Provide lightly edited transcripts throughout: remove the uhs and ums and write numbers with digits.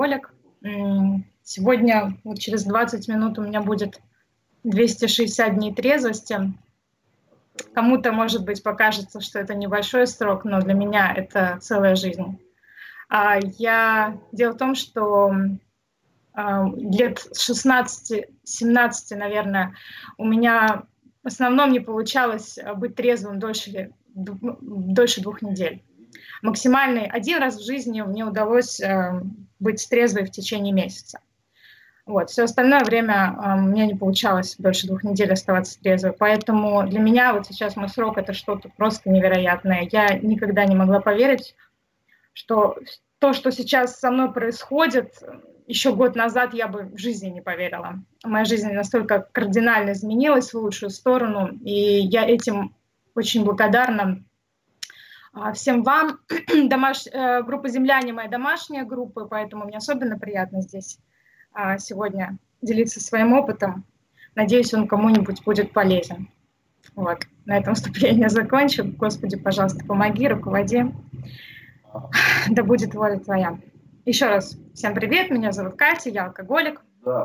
алкоголик. Сегодня, вот через 20 минут у меня будет 260 дней трезвости. Кому-то, может быть, покажется, что это небольшой срок, но для меня это целая жизнь. Дело в том, что лет с 16-17, наверное, у меня в основном не получалось быть трезвым дольше 2 недель. Максимальный один раз в жизни мне удалось быть трезвой в течение месяца. Вот. Все остальное время у меня не получалось дольше 2 недель оставаться трезвой. Поэтому для меня вот сейчас мой срок — это что-то просто невероятное. Я никогда не могла поверить, что то, что сейчас со мной происходит, еще год назад я бы в жизни не поверила. Моя жизнь настолько кардинально изменилась в лучшую сторону, и я этим очень благодарна всем вам. Группа «Земляне» — моя домашняя группа, поэтому мне особенно приятно здесь сегодня делиться своим опытом. Надеюсь, он кому-нибудь будет полезен. Вот. На этом вступление закончу. Господи, пожалуйста, помоги, руководи. Да будет воля Твоя. Еще раз всем привет, меня зовут Катя, я алкоголик.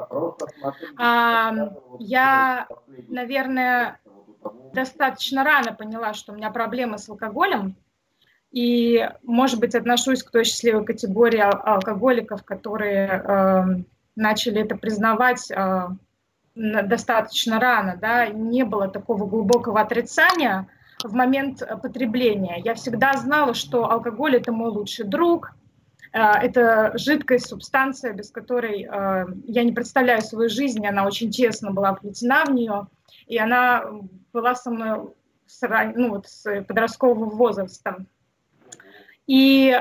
Я, наверное, достаточно рано поняла, что у меня проблемы с алкоголем, и, может быть, отношусь к той счастливой категории алкоголиков, которые начали это признавать достаточно рано, да, не было такого глубокого отрицания в момент потребления. Я всегда знала, что алкоголь — это мой лучший друг, это жидкая субстанция, без которой я не представляю свою жизнь, она очень тесно была вплетена в нее, и она была со мной с подросткового возраста. И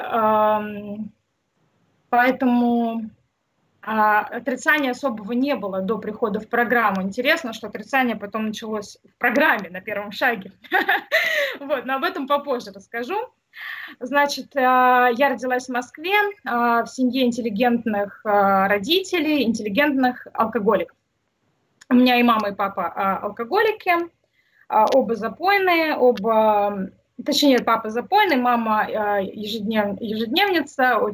поэтому отрицания особого не было до прихода в программу. Интересно, что отрицание потом началось в программе на первом шаге. Вот, но об этом попозже расскажу. Значит, я родилась в Москве в семье интеллигентных родителей, интеллигентных алкоголиков. У меня и мама, и папа алкоголики, оба запойные, точнее, папа запойный, мама ежедневница.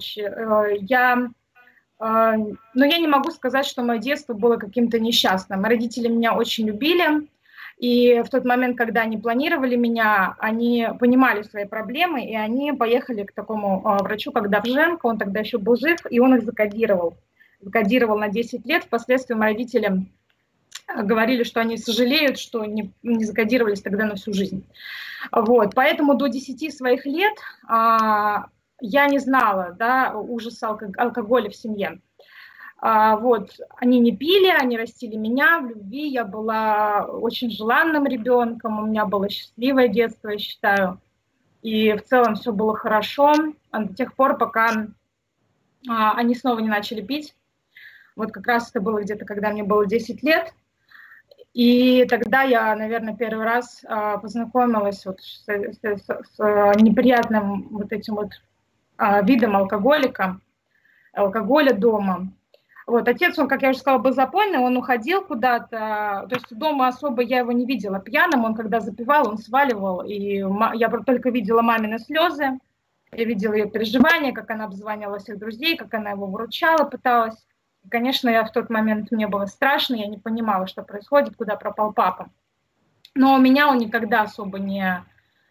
Но я не могу сказать, что мое детство было каким-то несчастным. Родители меня очень любили, и в тот момент, когда они планировали меня, они понимали свои проблемы, и они поехали к такому врачу, как Довженко, он тогда еще был жив, и он их закодировал на 10 лет. Впоследствии мои родители говорили, что они сожалеют, что не закодировались тогда на всю жизнь. Вот. Поэтому до 10 своих лет я не знала, да, ужаса алкоголя в семье. Вот. Они не пили, они растили меня в любви, я была очень желанным ребенком, у меня было счастливое детство, я считаю, и в целом все было хорошо до тех пор, пока они снова не начали пить. Вот как раз это было где-то, когда мне было 10 лет, и тогда я, наверное, первый раз познакомилась вот с неприятным вот этим вот видом алкоголя дома. Вот, отец, он, как я уже сказала, был запойный, он уходил куда-то, то есть дома особо я его не видела пьяным, он когда запивал, он сваливал, и я только видела мамины слезы, я видела ее переживания, как она обзванивала всех друзей, как она его выручала, пыталась. И, конечно, в тот момент мне было страшно, я не понимала, что происходит, куда пропал папа. Но меня он никогда особо не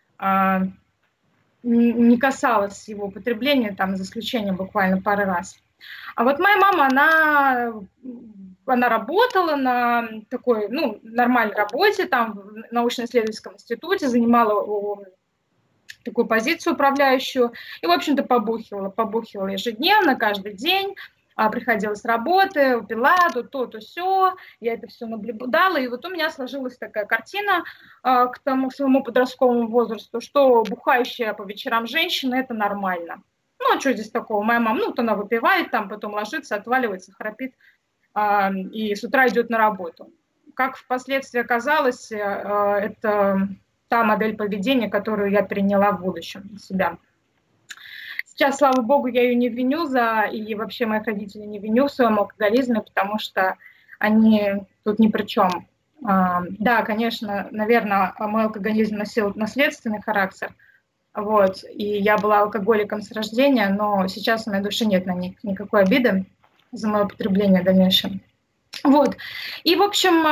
касалось его употребления, там, за исключением буквально пары раз. А вот моя мама, она работала на такой, нормальной работе, там, в научно-исследовательском институте, занимала такую позицию управляющую, и, в общем-то, побухивала ежедневно, каждый день, приходила с работы, пила то сё, я это все наблюдала, и вот у меня сложилась такая картина к тому своему подростковому возрасту, что бухающая по вечерам женщина — это нормально. Ну, а что здесь такого? Моя мама, вот она выпивает, там потом ложится, отваливается, храпит, и с утра идет на работу. Как впоследствии оказалось, это та модель поведения, которую я переняла в будущем для себя. Сейчас, слава богу, я ее не виню и вообще моих родителей не виню в своем алкоголизме, потому что они тут ни при чем. Да, конечно, наверное, мой алкоголизм носил наследственный характер, Вот. И я была алкоголиком с рождения, но сейчас в моей душе нет на них никакой обиды за мое употребление в дальнейшем. Вот. И, в общем,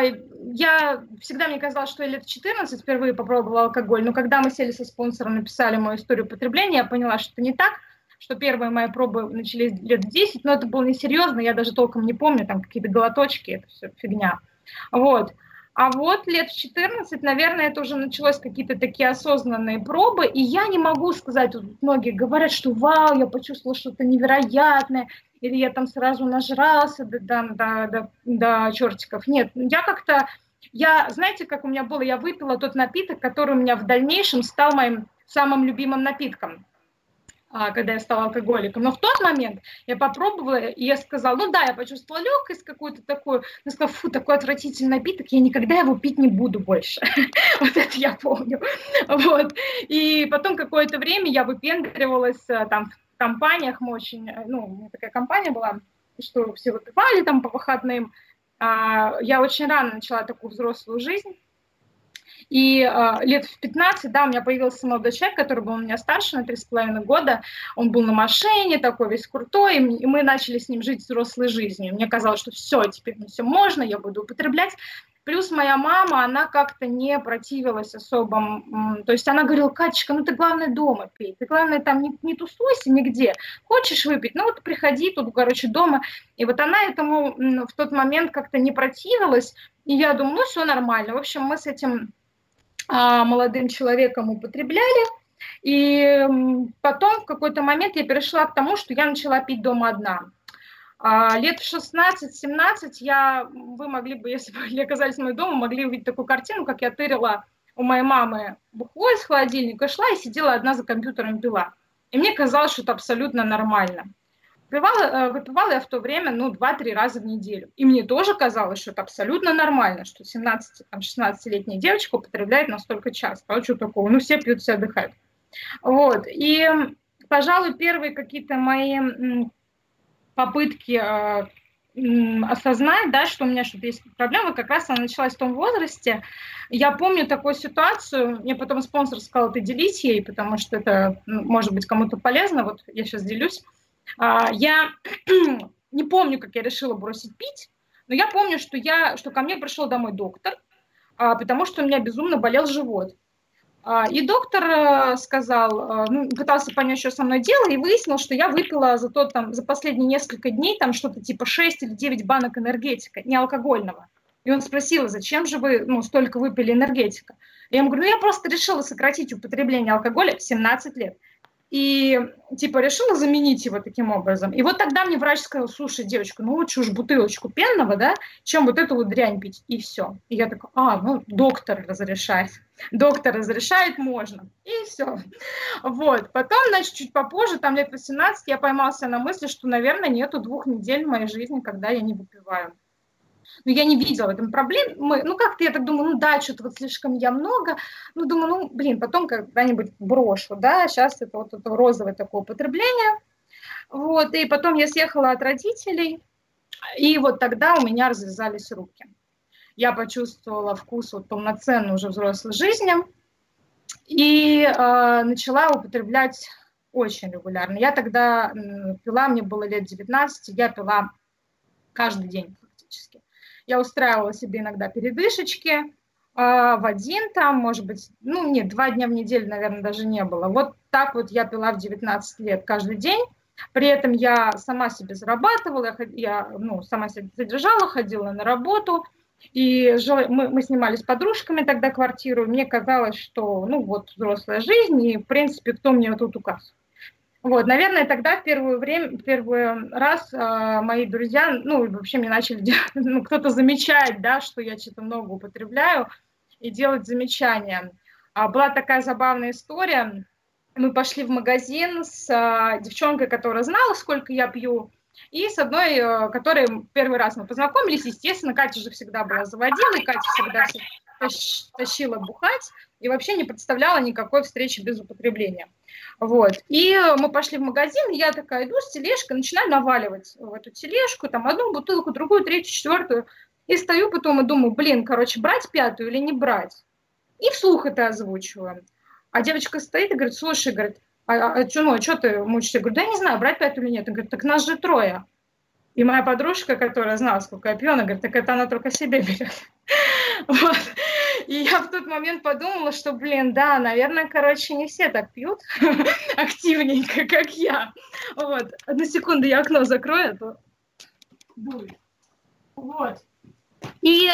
я всегда мне казалось, что я лет 14 впервые попробовала алкоголь, но когда мы сели со спонсором, написали мою историю потребления, я поняла, что это не так, что первые мои пробы начались лет в 10, но это было несерьезно, я даже толком не помню, там какие-то глоточки, это все фигня. Вот. А вот лет в 14, наверное, это уже началось какие-то такие осознанные пробы, и я не могу сказать, вот многие говорят, что вау, я почувствовала что-то невероятное, или я там сразу нажрался до чертиков. Нет, я как-то, знаете, как у меня было, я выпила тот напиток, который у меня в дальнейшем стал моим самым любимым напитком, когда я стала алкоголиком. Но в тот момент я попробовала, и я сказала, ну да, я почувствовала легкость какую-то такую, я сказала, фу, такой отвратительный напиток, я никогда его пить не буду больше. Вот это я помню. Вот. И потом какое-то время я выпендривалась там в компаниях, мы очень, ну, у меня такая компания была, что все выпивали там по выходным. Я очень рано начала такую взрослую жизнь. И лет в 15, да, у меня появился молодой человек, который был у меня старше на 3,5 года. Он был на машине, такой весь крутой, и мы начали с ним жить взрослой жизнью. Мне казалось, что все, теперь мне все можно, я буду употреблять. Плюс моя мама, она как-то не противилась особо. То есть она говорила, Катечка, ну ты главное дома пей, ты главное там не тусуйся нигде. Хочешь выпить, ну вот приходи тут, короче, дома. И вот она этому в тот момент как-то не противилась. И я думаю, ну все нормально. В общем, мы с этим молодым человеком употребляли. И потом в какой-то момент я перешла к тому, что я начала пить дома одна. Лет в 16-17 вы могли бы, если бы оказались в моем доме, могли увидеть такую картину, как я тырила у моей мамы бухло из холодильника, шла и сидела одна за компьютером пила. И мне казалось, что это абсолютно нормально. Выпивала я в то время, ну, 2-3 раза в неделю. И мне тоже казалось, что это абсолютно нормально, что 17-16-летняя девочка употребляет настолько часто. А что такого? Ну, все пьют, все отдыхают. Вот. И, пожалуй, первые какие-то мои попытки осознать, да, что у меня что-то есть проблема, как раз она началась в том возрасте. Я помню такую ситуацию, мне потом спонсор сказал, ты делись ей, потому что это может быть кому-то полезно, вот я сейчас делюсь. Я не помню, как я решила бросить пить, но я помню, что ко мне пришел домой доктор, потому что у меня безумно болел живот. И доктор сказал, пытался понять, что со мной дело, и выяснил, что я выпила за последние несколько дней там что-то типа 6 или 9 банок энергетика, не алкогольного. И он спросил, зачем же вы столько выпили энергетика? Я ему говорю, я просто решила сократить употребление алкоголя в 17 лет. И типа решила заменить его таким образом. И вот тогда мне врач сказал, слушай, девочка, ну лучше уж бутылочку пенного, да, чем вот эту вот дрянь пить. И все. И я такая, доктор разрешает. Доктор разрешает, можно. И все. Вот. Потом, значит, чуть попозже, там лет 18, я поймался на мысли, что, наверное, нету 2 недель в моей жизни, когда я не выпиваю. Но я не видела в этом проблем. Как-то я так думаю, что-то вот слишком я много. Думаю, потом когда-нибудь брошу, да, сейчас это вот это розовое такое употребление. Вот, и потом я съехала от родителей, и вот тогда у меня развязались руки. Я почувствовала вкус вот полноценной уже взрослой жизни и начала употреблять очень регулярно. Я тогда пила, мне было лет 19, я пила каждый день фактически. Я устраивала себе иногда передышечки в один там, может быть, 2 дня в неделю, наверное, даже не было. Вот так вот я пила в 19 лет каждый день. При этом я сама себе зарабатывала, я сама себя содержала, ходила на работу. И мы снимали с подружками тогда квартиру. Мне казалось, что вот взрослая жизнь, и в принципе, кто мне тут указ. Вот, наверное, тогда в первый раз мои друзья, вообще мне начали кто-то замечать, да, что я что-то много употребляю, и делать замечания. Была такая забавная история. Мы пошли в магазин с девчонкой, которая знала, сколько я пью, и с одной, которой первый раз мы познакомились. Естественно, Катя же всегда была заводилой, Катя всегда тащила бухать и вообще не представляла никакой встречи без употребления. Вот. И мы пошли в магазин, и я такая иду с тележкой, начинаю наваливать в эту тележку, там одну бутылку, другую, третью, четвертую, и стою потом и думаю, брать 5-ю или не брать? И вслух это озвучиваю. А девочка стоит и говорит, слушай, говорит, что ты мучаешься? Я говорю, да я не знаю, брать 5 или нет. Он говорит, так нас же 3. И моя подружка, которая знала, сколько я пью, она говорит, так это она только себе берет. Вот. И я в тот момент подумала, что, блин, да, наверное, короче, не все так пьют активненько, как я. Вот. Одну секунду, я окно закрою, а то дует. Вот. И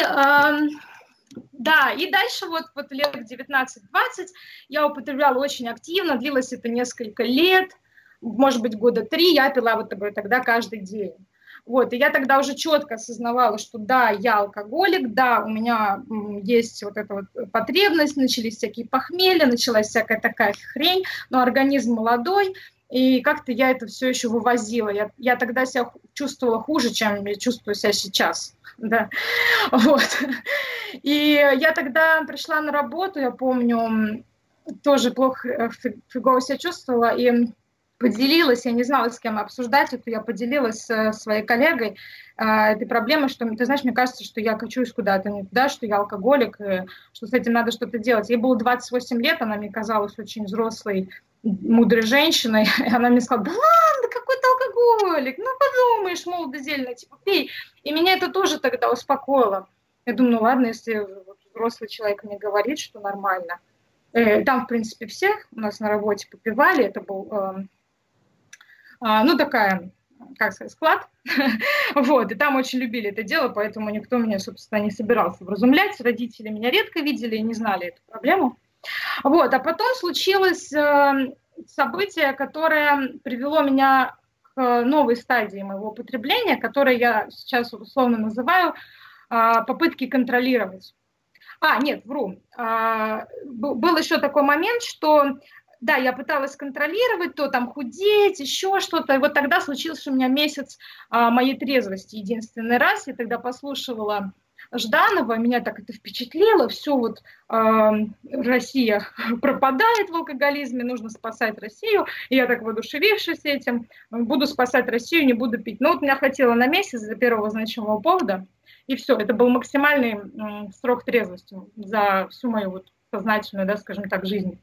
да, и дальше вот лет 19-20 я употребляла очень активно, длилось это несколько лет, может быть, года 3, я пила вот тогда каждый день. Вот, и я тогда уже четко осознавала, что да, я алкоголик, да, у меня есть вот эта вот потребность, начались всякие похмелья, началась всякая такая хрень, но организм молодой, и как-то я это все еще вывозила. Я тогда себя чувствовала хуже, чем я чувствую себя сейчас. Да. Вот. И я тогда пришла на работу, я помню, тоже плохо, фигово себя чувствовала, и поделилась, я не знала, с кем обсуждать это, я поделилась с своей коллегой этой проблемой, что, ты знаешь, мне кажется, что я качусь куда-то не туда, что я алкоголик, и что с этим надо что-то делать. Ей было 28 лет, она мне казалась очень взрослой, мудрой женщиной, и она мне сказала, да ладно, какой ты алкоголик, ну подумаешь, молодо зелено, типа пей. И меня это тоже тогда успокоило. Я думаю, ну ладно, если взрослый человек мне говорит, что нормально. Там, в принципе, все у нас на работе попивали, это был, ну, такая, как сказать, склад, вот, и там очень любили это дело, поэтому никто меня, собственно, не собирался вразумлять, родители меня редко видели и не знали эту проблему. Вот, а потом случилось событие, которое привело меня к новой стадии моего употребления, которое я сейчас условно называю попытки контролировать. Нет, вру. Был еще такой момент, что, да, я пыталась контролировать, то там худеть, еще что-то. И вот тогда случился у меня месяц моей трезвости. Единственный раз я тогда послушивала Жданова, меня так это впечатлило, все вот Россия пропадает в алкоголизме, нужно спасать Россию, и я так воодушевившись этим, буду спасать Россию, не буду пить. Но вот меня хватило на месяц за первого значимого повода, и все, это был максимальный срок трезвости за всю мою вот сознательную, да, скажем так, жизнь.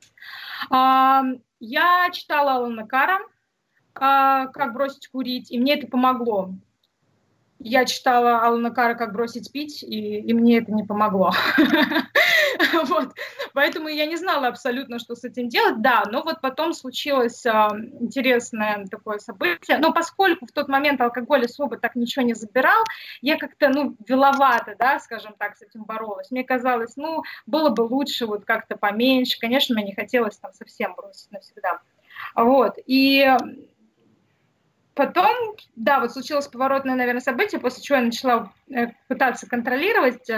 Я читала Алана Карра «Как бросить курить», и мне это помогло. Я читала Алана Карра «Как бросить пить», и мне это не помогло. Вот. Поэтому я не знала абсолютно, что с этим делать. Да, но вот потом случилось интересное такое событие. Но поскольку в тот момент алкоголь особо так ничего не забирал, я как-то, виновата, да, скажем так, с этим боролась. Мне казалось, было бы лучше вот как-то поменьше. Конечно, мне не хотелось там совсем бросить навсегда. Вот. И потом, да, вот случилось поворотное, наверное, событие, после чего я начала пытаться контролировать.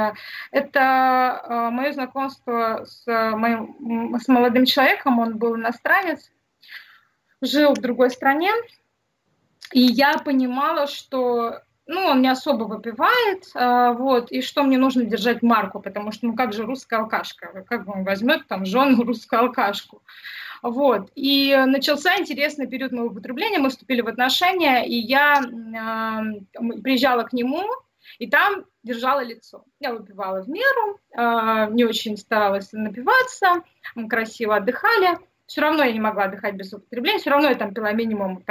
Это мое знакомство с молодым человеком, он был иностранец, жил в другой стране, и я понимала, что он не особо выпивает, вот, и что мне нужно держать марку, потому что, как же русская алкашка, как он возьмет там жену русскую алкашку. Вот. И начался интересный период моего употребления, мы вступили в отношения, и я приезжала к нему, и там держала лицо. Я выпивала в меру, не очень старалась напиваться, мы красиво отдыхали. Все равно я не могла отдыхать без употребления, все равно я там пила минимум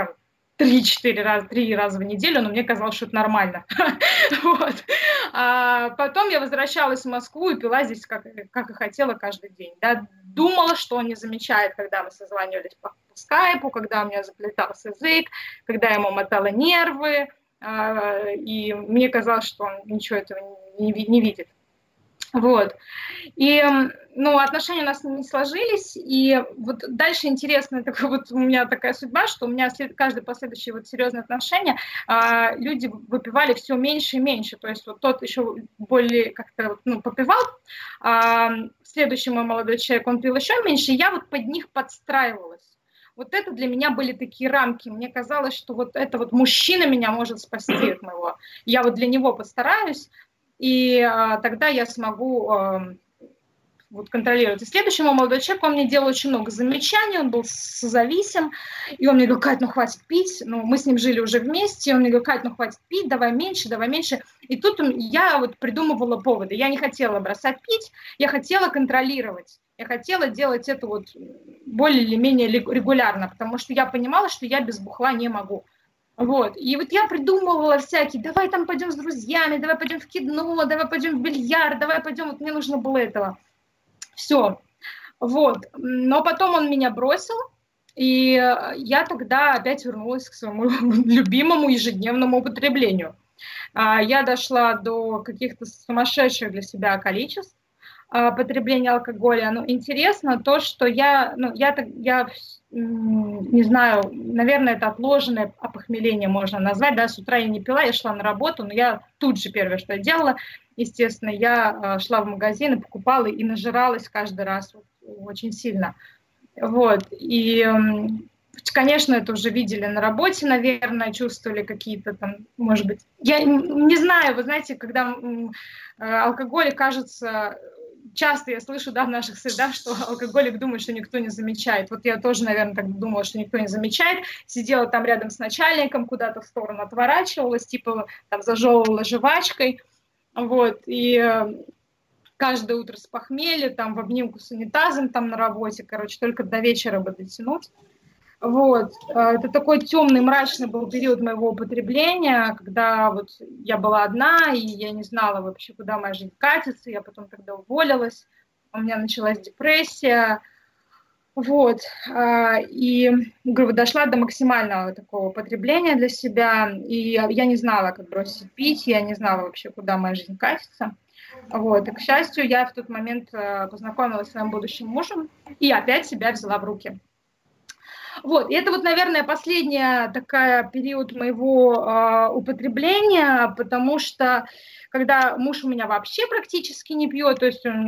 3 раза в неделю, но мне казалось, что это нормально. Вот. А потом я возвращалась в Москву и пила здесь, как и хотела, каждый день. Да. Думала, что он не замечает, когда мы созванивались по скайпу, когда у меня заплетался язык, когда я ему мотала нервы, и мне казалось, что он ничего этого не видит. Вот. И, отношения у нас не сложились, и вот дальше интересно, вот у меня такая судьба, что у меня каждое последующее вот серьезное отношение, люди выпивали все меньше и меньше, то есть вот тот еще более как-то попивал, следующий мой молодой человек, он пил еще меньше, и я вот под них подстраивалась. Вот это для меня были такие рамки. Мне казалось, что вот это вот мужчина меня может спасти от моего. Я вот для него постараюсь, и тогда я смогу вот контролировать. И следующий мой молодой человек, он мне делал очень много замечаний, он был созависим, и он мне говорил, Кать, хватит пить, мы с ним жили уже вместе, он мне говорил, Кать, хватит пить, давай меньше. И тут я вот придумывала поводы. Я не хотела бросать пить, я хотела контролировать. Я хотела делать это вот более или менее регулярно, потому что я понимала, что я без бухла не могу. Вот. И вот я придумывала всякие, давай там пойдем с друзьями, давай пойдем в кино, давай пойдем в бильярд, давай пойдем, вот мне нужно было этого. Все. Вот. Но потом он меня бросил, и я тогда опять вернулась к своему любимому ежедневному употреблению. Я дошла до каких-то сумасшедших для себя количеств потребления алкоголя. Но интересно то, что я не знаю, наверное, это отложенное опохмеление можно назвать, да, с утра я не пила, я шла на работу, но я тут же первое, что я делала, естественно, я шла в магазин и покупала, и нажиралась каждый раз очень сильно. Вот, и, конечно, это уже видели на работе, наверное, чувствовали какие-то там, может быть, я не знаю, вы знаете, когда алкоголь кажется... Часто я слышу, да, в наших средах, что алкоголик думает, что никто не замечает. Вот я тоже, наверное, так думала, что никто не замечает. Сидела там рядом с начальником, куда-то в сторону отворачивалась, типа там зажевывала жвачкой. Вот, и каждое утро с похмелья, там в обнимку с унитазом там на работе, короче, только до вечера бы дотянуть. Вот. Это такой темный, мрачный был период моего употребления, когда вот я была одна, и я не знала вообще, куда моя жизнь катится. Я потом тогда уволилась, у меня началась депрессия. Вот. И, говорю, дошла до максимального такого употребления для себя, и я не знала, как бросить пить, я не знала вообще, куда моя жизнь катится. Вот. И, к счастью, я в тот момент познакомилась с своим будущим мужем и опять себя взяла в руки. Вот, и это вот, наверное, последний такой период моего употребления, потому что когда муж у меня вообще практически не пьет, то есть он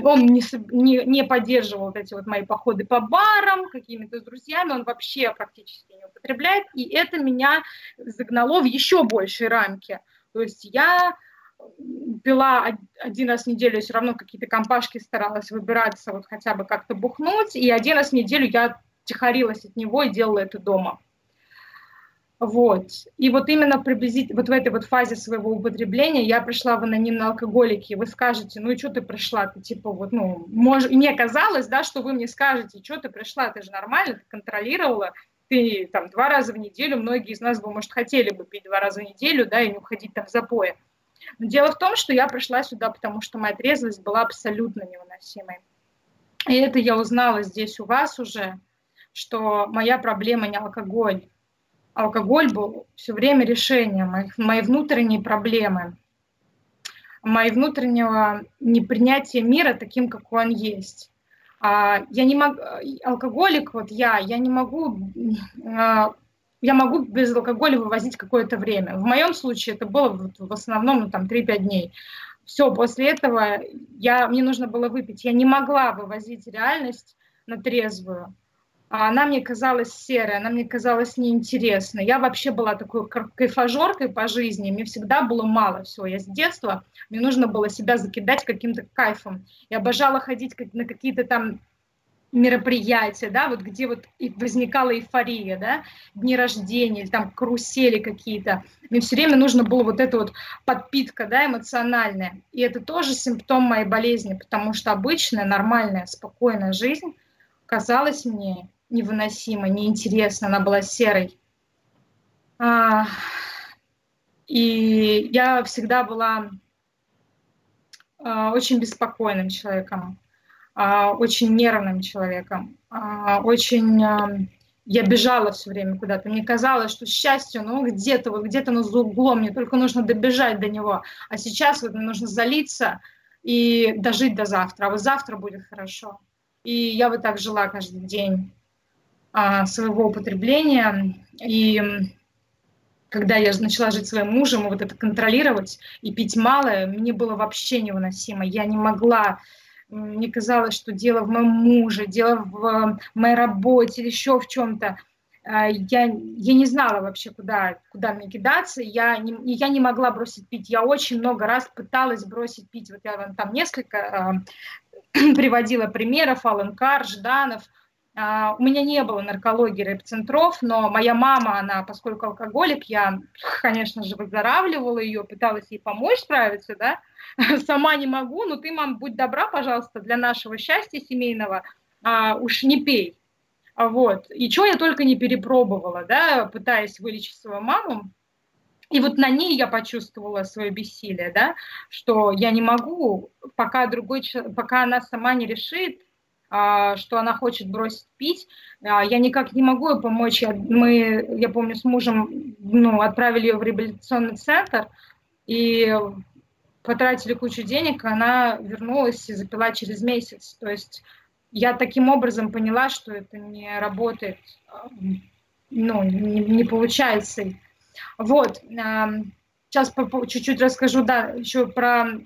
не поддерживал вот эти вот мои походы по барам, какими-то с друзьями, он вообще практически не употребляет, и это меня загнало в еще большие рамки. То есть я пила один раз в неделю, все равно какие-то компашки старалась выбираться, вот хотя бы как-то бухнуть, и один раз в неделю я тихорилась от него и делала это дома. Вот. И вот именно приблизительно вот в этой вот фазе своего употребления я пришла в анонимные алкоголики, и вы скажете, ну и что ты пришла? Ты типа вот, ну, мне казалось, да, что вы мне скажете, что ты пришла, ты же нормально, ты контролировала, ты там 2 раза в неделю, многие из нас бы, может, хотели бы пить 2 раза в неделю, да, и не уходить там в запои. Но дело в том, что я пришла сюда, потому что моя трезвость была абсолютно невыносимой. И это я узнала здесь у вас уже, что моя проблема не алкоголь. Алкоголь был все время решением моей внутренней проблемы, моего внутреннего непринятия мира таким, какой он есть. Я не могу, алкоголик, вот я не могу, я могу без алкоголя вывозить какое-то время. В моем случае это было в основном ну, там 3-5 дней. Все, после этого мне нужно было выпить. Я не могла вывозить реальность на трезвую. Она мне казалась серой, она мне казалась неинтересной. Я вообще была такой кайфажоркой по жизни, мне всегда было мало всего. Я с детства, мне нужно было себя закидать каким-то кайфом. Я обожала ходить на какие-то там мероприятия, да, вот где вот возникала эйфория, да, дни рождения, там карусели какие-то. Мне все время нужно было вот эта вот подпитка, да, эмоциональная. И это тоже симптом моей болезни, потому что обычная, нормальная, спокойная жизнь казалась мне невыносимо, неинтересно, она была серой. И я всегда была очень беспокойным человеком, очень нервным человеком, я бежала все время куда-то. Мне казалось, что счастье, ну, где-то оно за углом, мне только нужно добежать до него. А сейчас вот мне нужно залиться и дожить до завтра, а вот завтра будет хорошо. И я вот так жила каждый день своего употребления. И когда я начала жить своим мужем, и вот это контролировать и пить малое, мне было вообще невыносимо. Я не могла, мне казалось, что дело в моем муже, дело в моей работе или еще в чем-то. Я не знала вообще, куда мне кидаться. Я не могла бросить пить. Я очень много раз пыталась бросить пить. Вот я вам там несколько приводила примеров: Алан Карр, Жданов. У меня не было наркологии, репцентров, но моя мама, она, поскольку алкоголик, я, конечно же, выздоравливала ее, пыталась ей помочь справиться, да, сама не могу, но ты, мам, будь добра, пожалуйста, для нашего счастья семейного, уж не пей. Вот. И что я только не перепробовала, да, пытаясь вылечить свою маму. И вот на ней я почувствовала свое бессилие, да, что я не могу, пока она сама не решит, что она хочет бросить пить, я никак не могу ей помочь. Я помню, с мужем отправили ее в реабилитационный центр и потратили кучу денег, а она вернулась и запила через месяц. То есть я таким образом поняла, что это не работает, не получается. Вот. Сейчас чуть-чуть расскажу, да, еще про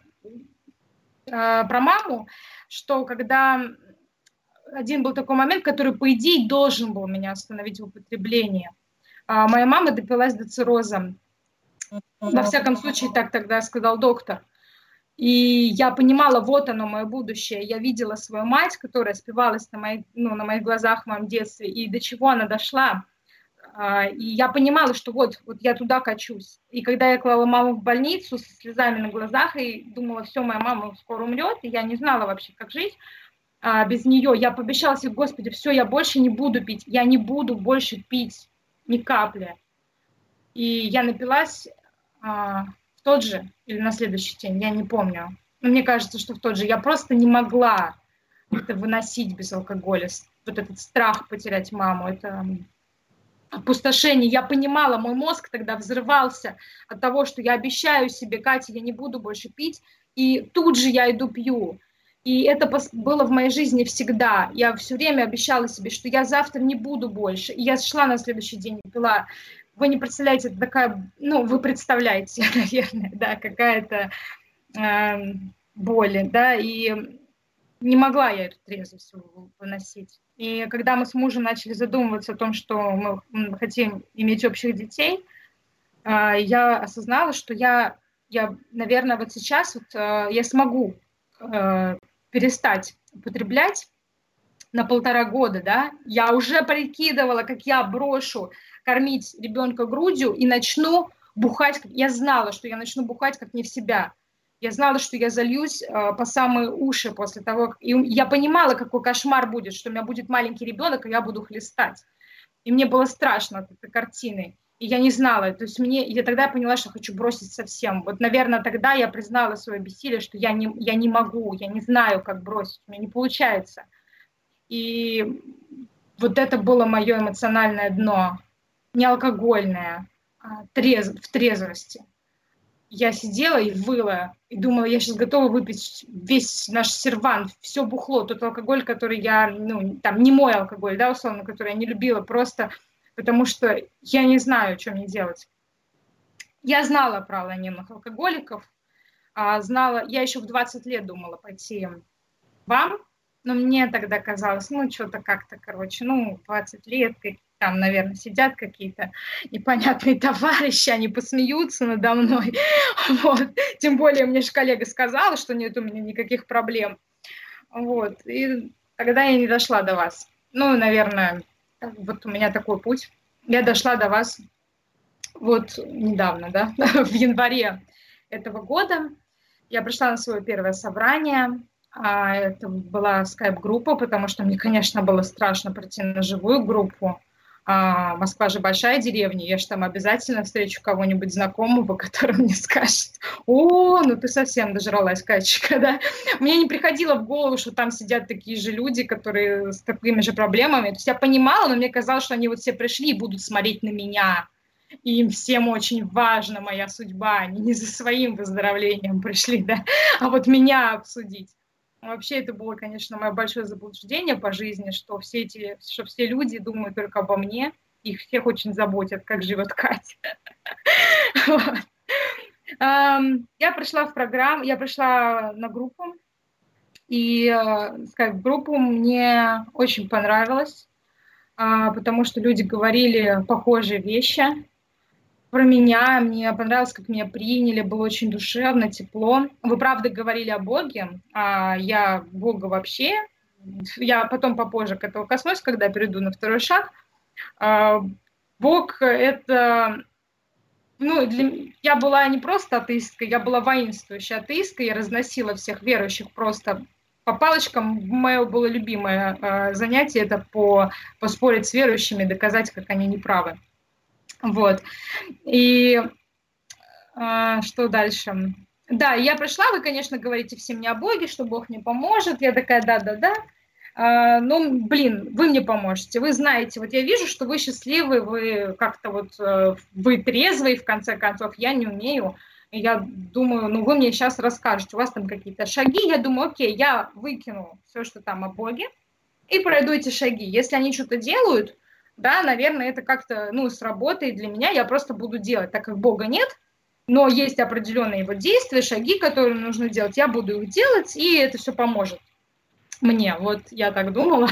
маму, что когда один был такой момент, который, по идее, должен был меня остановить в употреблении. Моя мама допилась до цирроза. Во всяком случае, так тогда сказал доктор. И я понимала, вот оно, мое будущее. Я видела свою мать, которая спивалась на моих глазах в моем детстве, и до чего она дошла. И я понимала, что вот я туда качусь. И когда я клала маму в больницу со слезами на глазах и думала, все, моя мама скоро умрет, и я не знала вообще, как жить без нее, я пообещала себе, Господи, все, я больше не буду пить, я не буду больше пить ни капли. И я напилась в тот же или на следующий день, я не помню. Но мне кажется, что в тот же. Я просто не могла это выносить без алкоголя. Вот этот страх потерять маму, это опустошение. Я понимала, мой мозг тогда взрывался от того, что я обещаю себе, Катя, я не буду больше пить, и тут же я иду пью. И это было в моей жизни всегда. Я все время обещала себе, что я завтра не буду больше. И я шла на следующий день и пила. Вы не представляете, это такая, вы представляете, наверное, да, какая-то боль, да, и не могла я эту трезвость выносить. И когда мы с мужем начали задумываться о том, что мы хотим иметь общих детей, я осознала, что я наверное, вот сейчас я смогу перестать употреблять на 1,5 года, да, я уже прикидывала, как я брошу кормить ребенка грудью и начну бухать. Я знала, что я начну бухать как не в себя. Я знала, что я зальюсь по самые уши после того, и я понимала, какой кошмар будет, что у меня будет маленький ребенок, и я буду хлестать. И мне было страшно от этой картины. И я не знала, то есть я тогда поняла, что хочу бросить совсем. Вот, наверное, тогда я признала свое бессилие, что я не могу, я не знаю, как бросить, у меня не получается. И вот это было мое эмоциональное дно, не алкогольное, в трезвости. Я сидела и выла, и думала, я сейчас готова выпить весь наш сервант, все бухло, тот алкоголь, который я, не мой алкоголь, да, условно, который я не любила, просто потому что я не знаю, что мне делать. Я знала про анонимных алкоголиков, я еще в 20 лет думала пойти вам, но мне тогда казалось, что-то как-то, 20 лет, там, наверное, сидят какие-то непонятные товарищи, они посмеются надо мной. Вот. Тем более мне же коллега сказала, что нет у меня никаких проблем. Вот. И тогда я не дошла до вас. Наверное, вот у меня такой путь. Я дошла до вас вот недавно, да, в январе этого года. Я пришла на свое первое собрание. Это была скайп-группа, потому что мне, конечно, было страшно прийти на живую группу. Москва же большая деревня, я же там обязательно встречу кого-нибудь знакомого, который мне скажет: о, ты совсем дожралась, Катечка, да? Мне не приходило в голову, что там сидят такие же люди, которые с такими же проблемами. То есть я понимала, но мне казалось, что они вот все пришли и будут смотреть на меня. И им всем очень важна моя судьба, они не за своим выздоровлением пришли, да, а вот меня обсудить. Вообще это было, конечно, мое большое заблуждение по жизни, что все люди думают только обо мне, их всех очень заботят, как живет Катя. Я пришла на группу, и скайп-группу мне очень понравилось, потому что люди говорили похожие вещи про меня, мне понравилось, как меня приняли, было очень душевно, тепло. Вы правда говорили о Боге, я Бога вообще я потом попозже к этому коснусь, когда перейду на второй шаг. Бог — это... Ну, я была не просто атеисткой, я была воинствующей атеисткой, я разносила всех верующих просто по палочкам. Мое было любимое занятие — это поспорить с верующими, доказать, как они неправы. Вот. И что дальше? Да, я пришла, вы, конечно, говорите все мне о Боге, что Бог мне поможет. Я такая, да-да-да. Ну, блин, вы мне поможете. Вы знаете, вот я вижу, что вы счастливы, вы как-то вот, вы трезвый, в конце концов, я не умею. И я думаю, ну, вы мне сейчас расскажете, у вас там какие-то шаги. Я думаю, окей, я выкину все, что там о Боге, и пройду эти шаги. Если они что-то делают, да, наверное, это как-то, ну, сработает для меня, я просто буду делать, так как Бога нет, но есть определенные его действия, шаги, которые нужно делать, я буду их делать, и это все поможет мне, вот я так думала.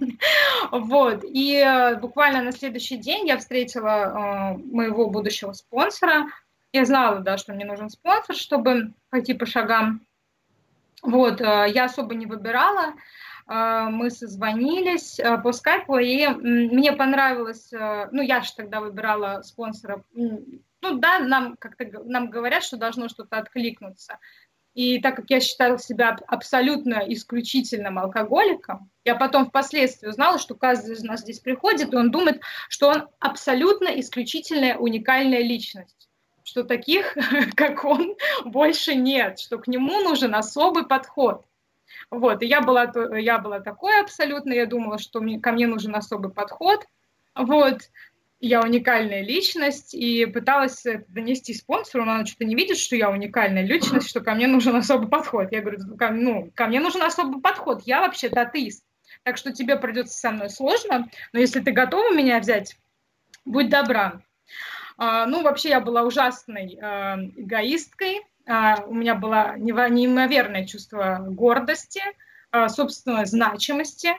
Вот, и буквально на следующий день я встретила моего будущего спонсора. Я знала, да, что мне нужен спонсор, чтобы пойти по шагам. Вот, я особо не выбирала, мы созвонились по скайпу, и мне понравилось, ну, я же тогда выбирала спонсора, ну, да, нам как-то нам говорят, что должно что-то откликнуться. И так как я считала себя абсолютно исключительным алкоголиком, я потом впоследствии узнала, что каждый из нас здесь приходит, и он думает, что он абсолютно исключительная, уникальная личность, что таких, как он, больше нет, что к нему нужен особый подход. Вот, и я была такой абсолютно, я думала, что ко мне нужен особый подход, вот, я уникальная личность, и пыталась это донести спонсору, но она что-то не видит, что я уникальная личность, что ко мне нужен особый подход. Я говорю, ну, ко мне нужен особый подход, я вообще-то атеист, так что тебе придется со мной сложно, но если ты готова меня взять, будь добра. Ну, вообще я была ужасной эгоисткой, у меня было неимоверное чувство гордости, собственной значимости.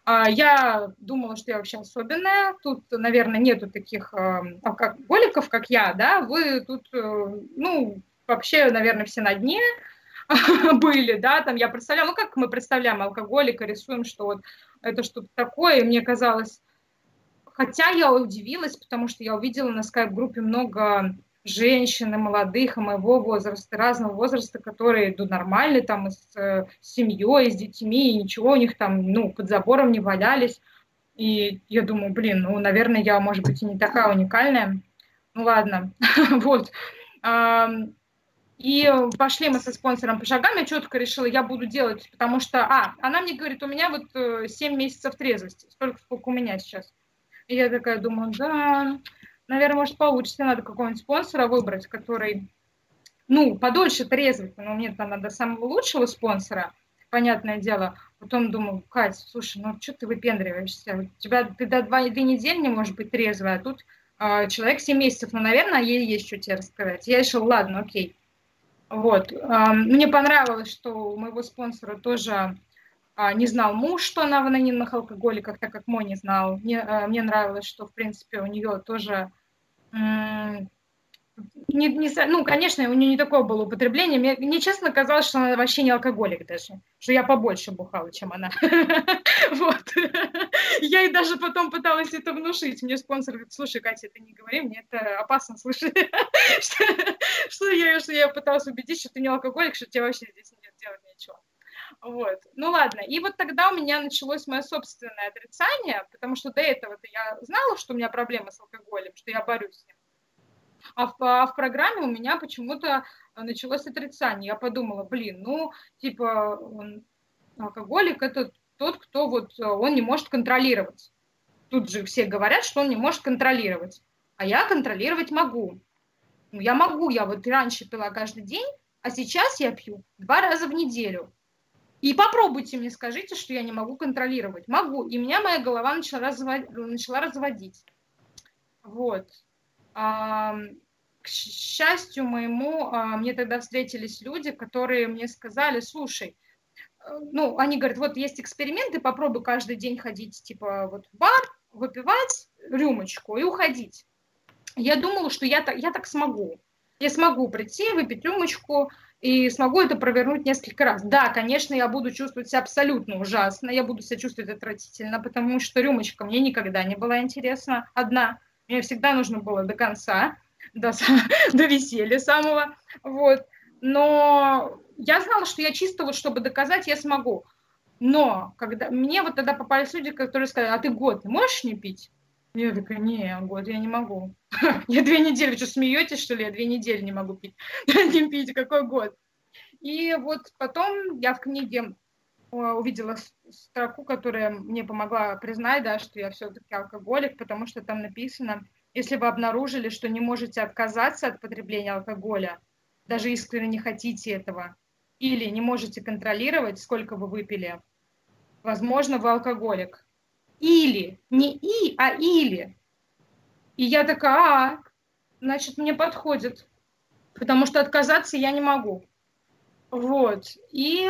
Я думала, что я вообще особенная. Тут, наверное, нету таких алкоголиков, как я, да. Вы тут, ну, вообще, наверное, все на дне были, да. Там я представляла, ну, как мы представляем алкоголика, рисуем, что вот это что-то такое. И мне казалось, хотя я удивилась, потому что я увидела на скайп-группе много женщин, и молодых, и моего возраста, разного возраста, которые идут нормально, там, с семьей, с детьми, и ничего у них там, ну, под забором не валялись. И я думаю, блин, ну, наверное, я, может быть, и не такая уникальная. Ну, ладно, вот. И пошли мы со спонсором по шагам, я четко решила, я буду делать, потому что, она мне говорит, у меня вот 7 месяцев трезвости, столько, сколько у меня сейчас. И я такая думаю, да, наверное, может, получится, надо какого-нибудь спонсора выбрать, который, ну, подольше трезвый, но мне там надо самого лучшего спонсора, понятное дело. Потом думаю, Кать, слушай, ну, что ты выпендриваешься? Ты до 2 недели не можешь быть трезвой, а тут человек 7 месяцев, ну, наверное, ей есть что тебе рассказать. Я решила, ладно, окей. Вот. Мне понравилось, что у моего спонсора тоже не знал муж, что она в анонимных алкоголиках, так как мой не знал. Мне нравилось, что, в принципе, у нее тоже... ну, конечно, у нее не такое было употребление. Мне честно казалось, что она вообще не алкоголик даже, что я побольше бухала, чем она. Вот. Я ей даже потом пыталась это внушить. Мне спонсор говорит, слушай, Катя, ты не говори, мне это опасно слышать. Что я пыталась убедить, что ты не алкоголик, что тебе вообще здесь нет делать ничего. Вот. Ну ладно. И вот тогда у меня началось мое собственное отрицание, потому что до этого-то я знала, что у меня проблемы с алкоголем, что я борюсь с ним. А в программе у меня почему-то началось отрицание. Я подумала, блин, ну, типа, алкоголик — это тот, кто вот, он не может контролировать. Тут же все говорят, что он не может контролировать. А я контролировать могу. Ну, я вот раньше пила каждый день, а сейчас я пью 2 раза в неделю. И попробуйте мне, скажите, что я не могу контролировать. Могу. И меня моя голова начала разводить. Вот. К счастью моему, мне тогда встретились люди, которые мне сказали, слушай, ну, они говорят, вот есть эксперименты, попробуй каждый день ходить, типа, вот в бар, выпивать рюмочку и уходить. Я думала, что я так смогу. Я смогу прийти, выпить рюмочку и смогу это провернуть несколько раз. Да, конечно, я буду чувствовать себя абсолютно ужасно, я буду себя чувствовать отвратительно, потому что рюмочка мне никогда не была интересна одна. Мне всегда нужно было до конца, до, до веселья самого. Вот. Но я знала, что я чисто вот, чтобы доказать, я смогу. Но когда мне вот тогда попались люди, которые сказали: а ты год не можешь не пить? Я такая: не, год я не могу. Я 2 недели, вы что, смеетесь, что ли? Я 2 недели не могу пить. Не пить, какой год? И вот потом я в книге увидела строку, которая мне помогла признать, да, что я все-таки алкоголик, потому что там написано: если вы обнаружили, что не можете отказаться от потребления алкоголя, даже искренне не хотите этого, или не можете контролировать, сколько вы выпили, возможно, вы алкоголик. Или, не и, а или. И я такая: значит, мне подходит, потому что отказаться я не могу. Вот. И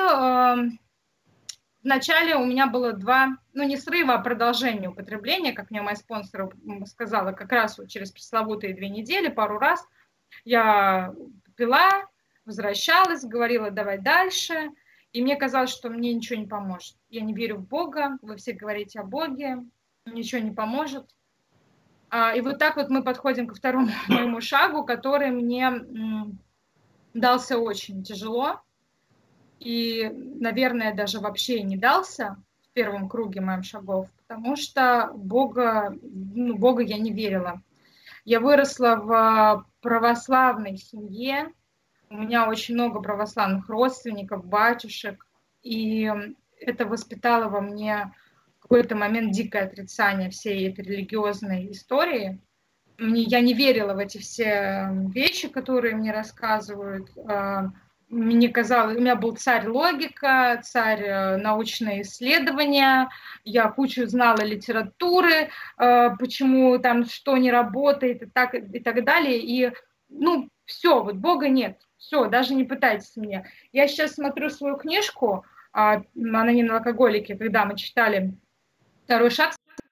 вначале у меня было 2, ну не срыва, а продолжение употребления, как мне моя спонсор сказала, как раз вот через пресловутые 2 недели, пару раз я пила, возвращалась, говорила: давай дальше. И мне казалось, что мне ничего не поможет. Я не верю в Бога, вы все говорите о Боге, ничего не поможет. И вот так вот мы подходим ко второму моему шагу, который мне дался очень тяжело. И, наверное, даже вообще не дался в первом круге моих шагов, потому что Бога я не верила. Я выросла в православной семье, у меня очень много православных родственников, батюшек, и это воспитало во мне в какой-то момент дикое отрицание всей этой религиозной истории. Я не верила в эти все вещи, которые мне рассказывают. Мне казалось, у меня был царь логика, царь научные исследования, я кучу знала литературы, почему там что не работает и так далее. И, ну, все, вот Бога нет, все, даже не пытайтесь меня. Я сейчас смотрю свою книжку «Анонимные алкоголики», когда мы читали второй шаг,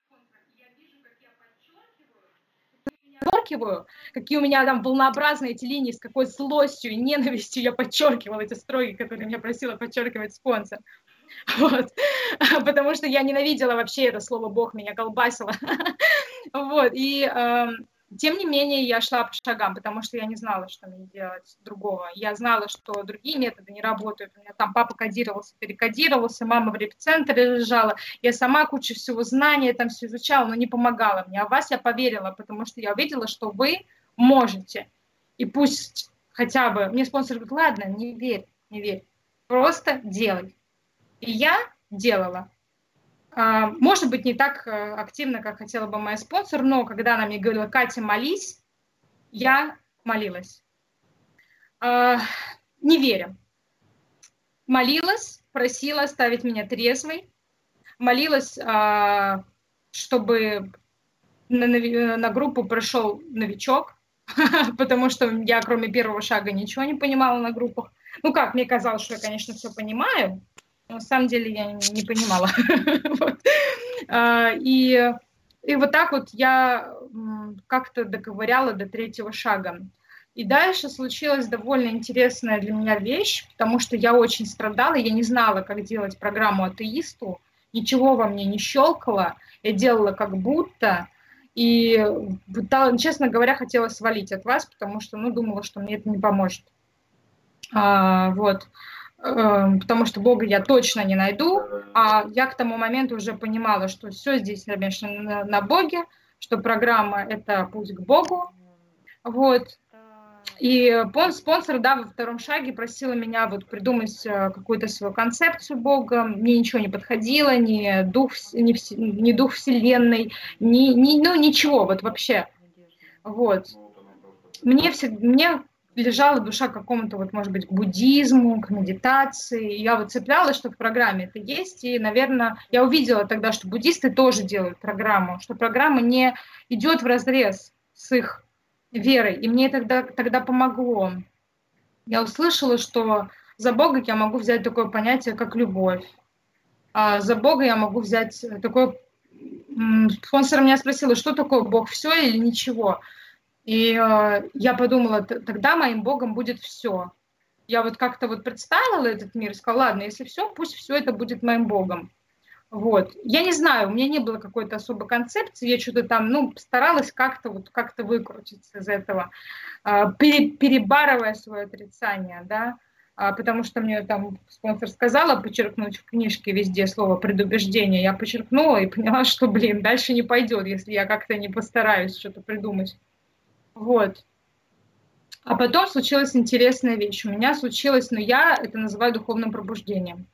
подчеркиваю, какие у меня там волнообразные эти линии, с какой злостью и ненавистью я подчеркивала эти строки, которые меня просила подчеркивать спонсор. Вот. Потому что я ненавидела вообще это слово «Бог», меня колбасило. Вот. И тем не менее я шла по шагам, потому что я не знала, что мне делать другого. Я знала, что другие методы не работают. У меня там папа кодировался, перекодировался, мама в репцентре лежала. Я сама кучу всего знаний там все изучала, но не помогала мне. А в вас я поверила, потому что я увидела, что вы можете. И пусть хотя бы... Мне спонсор говорит: ладно, не верь, не верь. Просто делай. И я делала. Может быть, не так активно, как хотела бы моя спонсор, но когда она мне говорила: Катя, молись, я молилась. Не веря. Молилась, просила оставить меня трезвой. Молилась, чтобы на группу пришел новичок, потому что я кроме первого шага ничего не понимала на группах. Ну как, мне казалось, что я, конечно, все понимаю, но на самом деле я не понимала. И вот так вот я как-то доковыряла до третьего шага. И дальше случилась довольно интересная для меня вещь, потому что я очень страдала, я не знала, как делать программу атеисту, ничего во мне не щелкало, я делала как будто, и, честно говоря, хотела свалить от вас, потому что, думала, что мне это не поможет. Вот. Потому что Бога я точно не найду, а я к тому моменту уже понимала, что все здесь, конечно, на Боге, что программа – это путь к Богу. Вот. И спонсор, да, во втором шаге просила меня вот придумать какую-то свою концепцию Бога. Мне ничего не подходило, ни дух Вселенной, ничего вот вообще. Вот. Мне лежала душа к какому-то, вот, может быть, к буддизму, к медитации. Я вот цеплялась, что в программе это есть. И, наверное, я увидела тогда, что буддисты тоже делают программу, что программа не идет вразрез с их верой. И мне тогда помогло. Я услышала, что за Бога я могу взять такое понятие, как любовь. А за Бога я могу взять такое... Спонсор меня спросил: что такое Бог, все или ничего? И я подумала, тогда моим Богом будет все. Я вот как-то вот представила этот мир и сказала, ладно, если все, пусть все это будет моим Богом. Вот. Я не знаю, у меня не было какой-то особой концепции, я что-то там, ну, старалась как-то вот как-то выкрутиться из этого, перебарывая свое отрицание, да, потому что мне там спонсор сказала подчеркнуть в книжке везде слово предубеждение, я подчеркнула и поняла, что, блин, дальше не пойдет, если я как-то не постараюсь что-то придумать. Вот. А потом случилась интересная вещь. У меня случилось, но я это называю духовным пробуждением.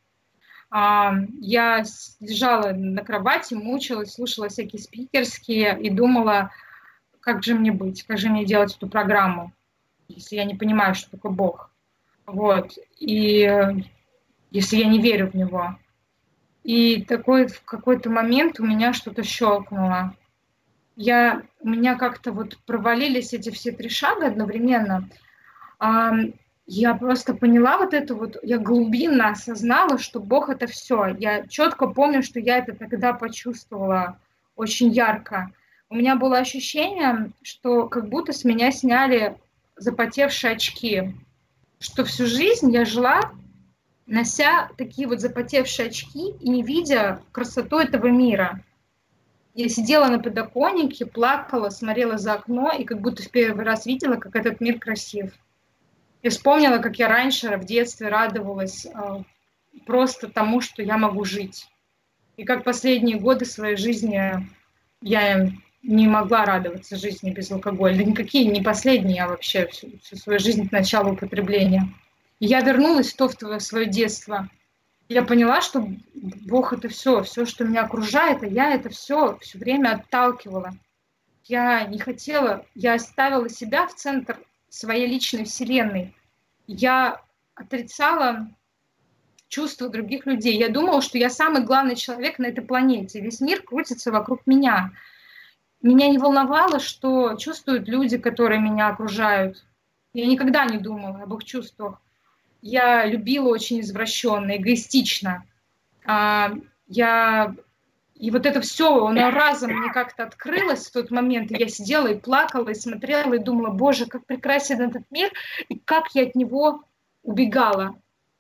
Я лежала на кровати, мучилась, слушала всякие спикерские и думала, как же мне быть, как же мне делать эту программу, если я не понимаю, что такое Бог. Вот. И если я не верю в Него. И такой в какой-то момент у меня что-то щелкнуло. У меня как-то вот провалились эти все три шага одновременно. А, я просто поняла вот это вот, я глубинно осознала, что Бог это все. Я четко помню, что я это тогда почувствовала очень ярко. У меня было ощущение, что как будто с меня сняли запотевшие очки, что всю жизнь я жила, нося такие вот запотевшие очки и не видя красоту этого мира. Я сидела на подоконнике, плакала, смотрела за окно и как будто в первый раз видела, как этот мир красив. И вспомнила, как я раньше в детстве радовалась просто тому, что я могу жить. И как последние годы своей жизни я не могла радоваться жизни без алкоголя. Да никакие, не последние, а вообще всю свою жизнь к началу употребления. И я вернулась в свое детство. Я поняла, что Бог это все, что меня окружает, а я это все время отталкивала. Я не хотела, я ставила себя в центр своей личной вселенной. Я отрицала чувства других людей. Я думала, что я самый главный человек на этой планете. Весь мир крутится вокруг меня. Меня не волновало, что чувствуют люди, которые меня окружают. Я никогда не думала об их чувствах. Я любила очень извращенно, эгоистично. А, Я и вот это все, оно разом мне как-то открылось в тот момент, и я сидела и плакала, и смотрела, и думала, боже, как прекрасен этот мир, и как я от него убегала.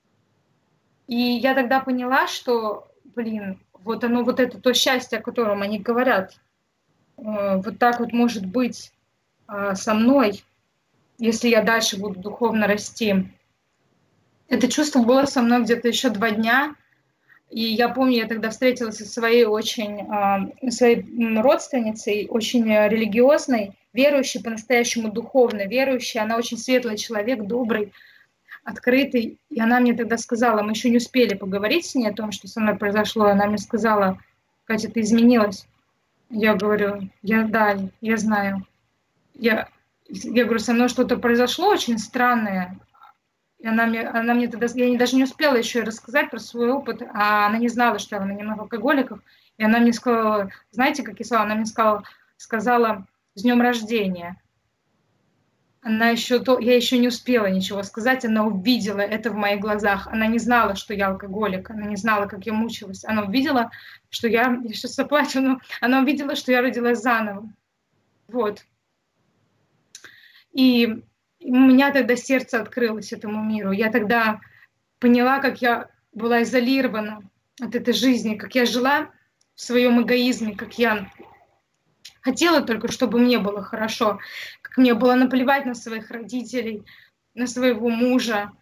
И я тогда поняла, что, блин, вот оно, вот это то счастье, о котором они говорят, вот так вот может быть со мной, если я дальше буду духовно расти. Это чувство было со мной где-то еще 2 дня, и я помню, я тогда встретилась со своей родственницей, очень религиозной, верующей, по-настоящему духовно верующей. Она очень светлый человек, добрый, открытый. И она мне тогда сказала, мы еще не успели поговорить с ней о том, что со мной произошло. Она мне сказала, Катя, ты изменилась. Я говорю, да, я знаю. Я говорю, со мной что-то произошло очень странное. И она мне тогда, даже не успела еще рассказать про свой опыт, а она не знала, что я на анонимных алкоголиках. И она мне сказала, знаете, какие слова? Она мне сказала с днем рождения. Я еще не успела ничего сказать, она увидела это в моих глазах. Она не знала, что я алкоголик, она не знала, как я мучилась. Она увидела, что я сейчас заплачу, но она увидела, что я родилась заново. Вот. И у меня тогда сердце открылось этому миру. Я тогда поняла, как я была изолирована от этой жизни, как я жила в своем эгоизме, как я хотела только, чтобы мне было хорошо, как мне было наплевать на своих родителей, на своего мужа,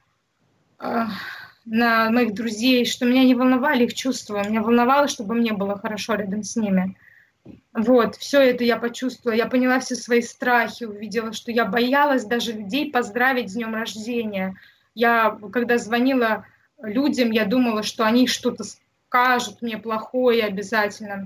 на моих друзей, что меня не волновали их чувства, меня волновало, чтобы мне было хорошо рядом с ними. Вот, все это я почувствовала, я поняла все свои страхи, увидела, что я боялась даже людей поздравить с днем рождения. Я, когда звонила людям, я думала, что они что-то скажут мне плохое обязательно.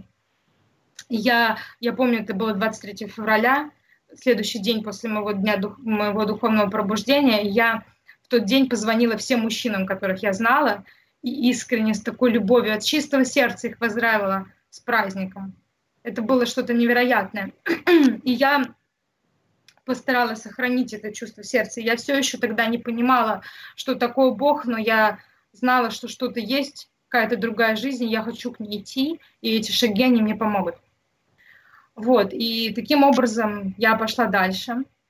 Я помню, это было 23 февраля, следующий день после моего духовного пробуждения, и я в тот день позвонила всем мужчинам, которых я знала, и искренне, с такой любовью, от чистого сердца их поздравила с праздником. Это было что-то невероятное. И я постаралась сохранить это чувство в сердце. Я все еще тогда не понимала, что такое Бог, но я знала, что что-то есть, какая-то другая жизнь, и я хочу к ней идти, и эти шаги, они мне помогут. Вот, и таким образом я пошла дальше.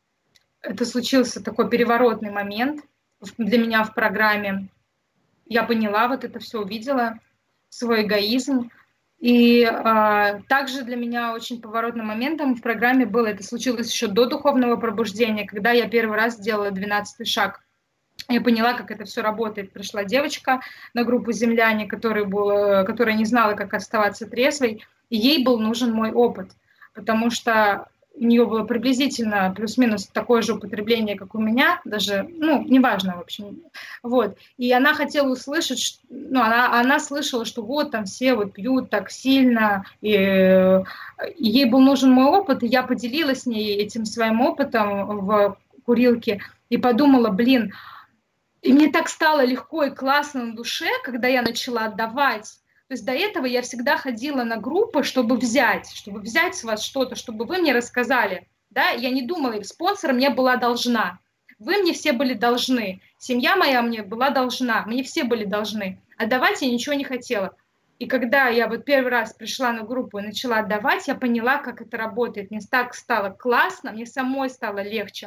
это случился такой переворотный момент для меня в программе. Я поняла, вот это все увидела, свой эгоизм. И также для меня очень поворотным моментом в программе было, это случилось еще до духовного пробуждения, когда я первый раз сделала 12-й шаг. Я поняла, как это все работает. Пришла девочка на группу «Земляне», которая не знала, как оставаться трезвой, и ей был нужен мой опыт, потому что у нее было приблизительно плюс-минус такое же употребление, как у меня, даже, ну, неважно, в общем. Вот. И она хотела услышать, ну, она слышала, что вот там все вот пьют так сильно, и ей был нужен мой опыт, и я поделилась с ней этим своим опытом в курилке, и подумала, блин, и мне так стало легко и классно на душе, когда я начала отдавать. То есть до этого я всегда ходила на группы, чтобы взять с вас что-то, чтобы вы мне рассказали. Да? Я не думала, спонсором я была должна. Вы мне все были должны. Семья моя мне была должна. Мне все были должны. Отдавать я ничего не хотела. И когда я вот первый раз пришла на группу и начала отдавать, я поняла, как это работает. Мне так стало классно, мне самой стало легче.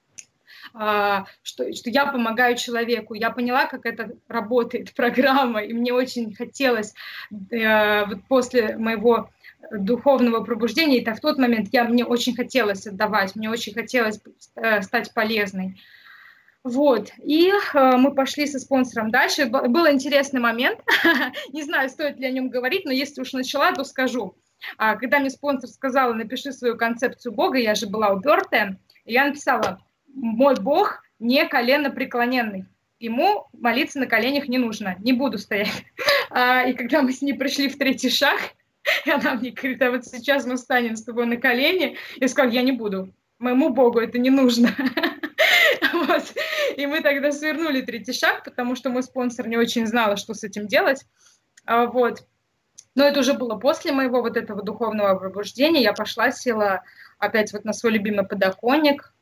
Что я помогаю человеку. Я поняла, как это работает программа, и мне очень хотелось вот после моего духовного пробуждения, это в тот момент мне очень хотелось отдавать, мне очень хотелось стать полезной. Вот, и мы пошли со спонсором дальше. Был интересный момент, не знаю, стоит ли о нем говорить, но если уж начала, то скажу. Когда мне спонсор сказал, напиши свою концепцию Бога, я же была упертая, я написала, мой Бог не коленопреклоненный. Ему молиться на коленях не нужно, не буду стоять. И когда мы с ней пришли в 3-й шаг, и она мне говорит, а вот сейчас мы встанем с тобой на колени, я сказала, я не буду, моему Богу это не нужно. Вот. И мы тогда свернули 3-й шаг, потому что мой спонсор не очень знала, что с этим делать. Вот. Но это уже было после моего вот этого духовного пробуждения. Я пошла, села опять вот на свой любимый подоконник,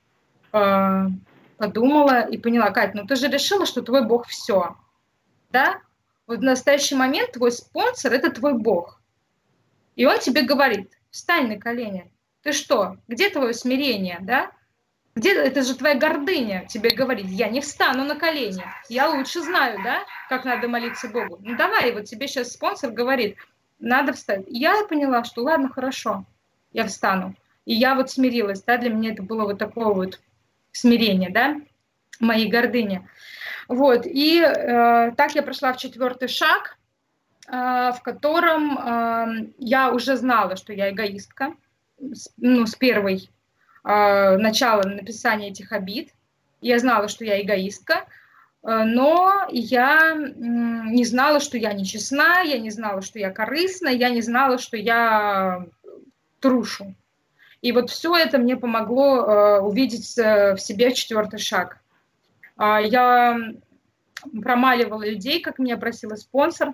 подумала и поняла, Кать, ну ты же решила, что твой Бог все, да? Вот в настоящий момент твой спонсор – это твой Бог. И он тебе говорит, встань на колени. Ты что, где твое смирение, да? Где это же твоя гордыня тебе говорит, я не встану на колени, я лучше знаю, да, как надо молиться Богу. Ну давай, вот тебе сейчас спонсор говорит, надо встать. И я поняла, что ладно, хорошо, я встану. И я вот смирилась, да, для меня это было вот такое вот смирение, да, моей гордыни. Вот, и так я прошла в 4-й шаг, в котором я уже знала, что я эгоистка, ну, с первой начала написания этих обид. Я знала, что я эгоистка, но я не знала, что я нечестна, я не знала, что я корыстна, я не знала, что я трушу. И вот все это мне помогло увидеть в себе 4-й шаг. Я промаливала людей, как меня просила спонсор.